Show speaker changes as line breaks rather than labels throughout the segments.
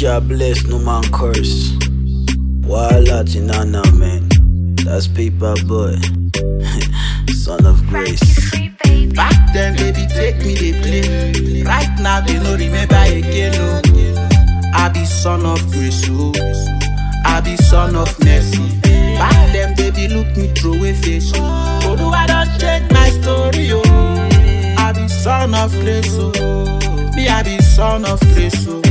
Jah bless, no man curse. Walla Tinana, man. That's Paper Boy. Son of Grace.
Back then, baby, take me, they play. Right now, they no remember again, no. I be son of Grace, oh. I be son of mercy. Back then, baby, look me through a face, oh. Oh, do I don't change my story, oh. I be son of Grace, oh. Me, I be son of Grace, oh.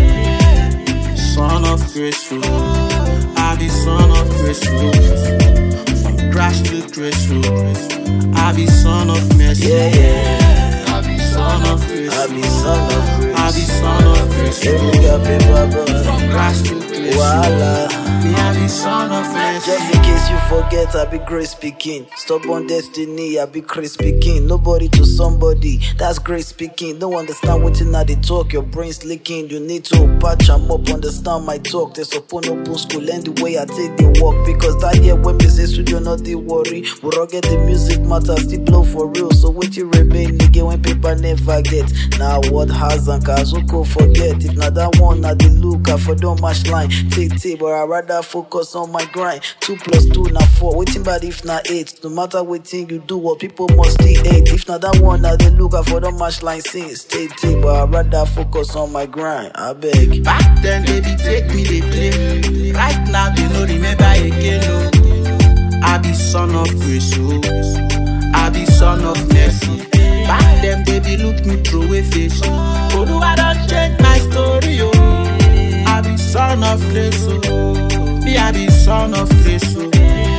Son of Grace, oh. I be son of Grace, oh. From grass to grace, oh. I be son of mercy.
Yeah, yeah.
I be son of grace.
I be son of grace.
I be son of grace.
Yeah, we got Paper Boy.
From grass to grace.
Walla.
Me, I be son of mercy.
Just in case you forget, I be Grace speaking. Stubborn destiny, I be Grace speaking. Nobody to somebody, that's Grace speaking. Don't understand what you now they talk, your brain's leaking. You need to patch them up, understand my talk. There's upon open school and the way I take the walk. Because that year when me say studio, not the worry. We rugged the music matter, still blow for real. So what you remain, nigga, when paper never get. Now what has and cause who could forget. If not that one, not the look, I for don't match line. Take, but I rather focus on my grind. 2 + 2 na 4, waiting bad if not 8. No matter what thing you do, what people must stay 8. If not that one, now they look out for the match line since. Stay, but I rather focus on my grind. I beg.
Back then, baby, take me, they play. Right now, they no remember again, no. I be son of grace, oh. I be son of mercy. Back then, baby, look me through a face, oh. Oh, do I don't change my story, oh. I be son of grace, oh. Me, I be son of grace, oh.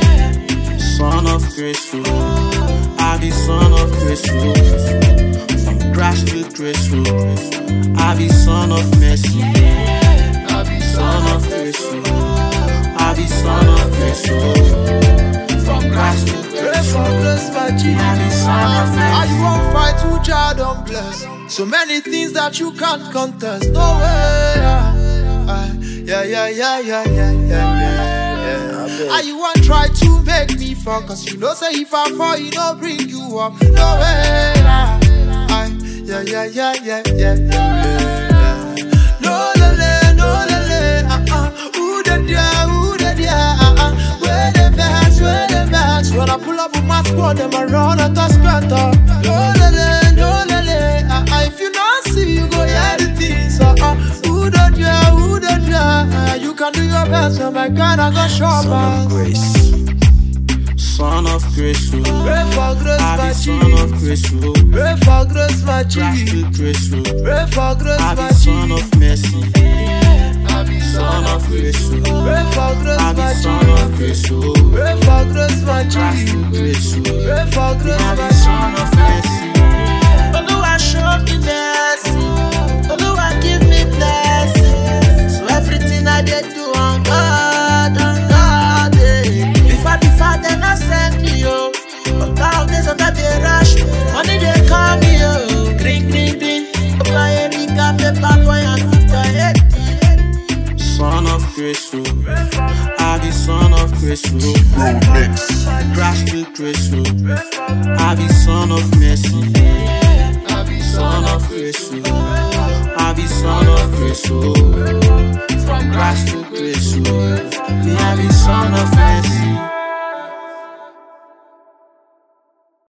Son of grace, oh. I be son of grace, oh. From grass to grace, oh. I be son of mercy. I be son of grace, oh. I be son of grace, oh. From grass to grace, oh. I be son of mercy.
How you won't fight who Jah don't bless? So many things that you can't contest. No way. Yeah. How you want try to make me fall? Cause you know say if I fall, you don't bring you up. No way. Yeah. No lele. Who the dia? Where the bats? When I pull up with my squad, them I run at the scatter. No lele. If you not see, you go hear the things. Who the dia? You can do your best, oh my God, I got short.
Son of Grace.
Son of grace, oh.
Pray for grace,
I
my
be
G.
son of grace, oh.
Pray for grace, my G.
Grass to grace, oh.
Pray for grace,
I
my
be
G.
son of mercy. I be son of grace, oh.
Pray for grace,
I
my
be
G.
son of grace, oh.
Pray for grace, my G.
Grass to grace, oh.
Pray for grace,
I
my
be
G.
son of mercy. Oluwa show me mercy. Oluwa give me blessing. So everything I did do on God, If I be fat, then I send me, oh. But nowadays I they rush. Money they call me, oh. Green. Apply Erika, Paper Boy, and Victor. Son of grace, oh. I be son of grace, oh. Grass to grace, oh. I be son of mercy.